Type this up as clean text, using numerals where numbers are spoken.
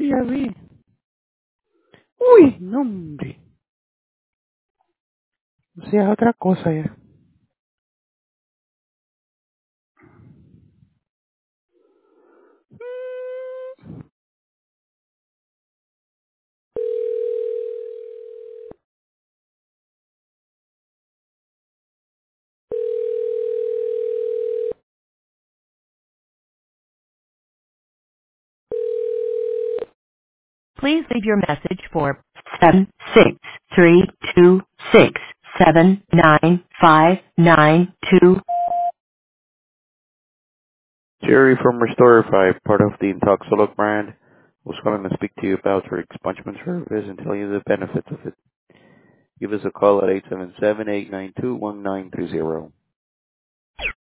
ya vi. Uy, no, hombre. O sea, otra cosa ya. Please leave your message for 76326799592. Jerry from Restore 5, part of the Intoxolog brand, was calling to speak to you about your expungement service and tell you the benefits of it. Give us a call at 877-892-1930.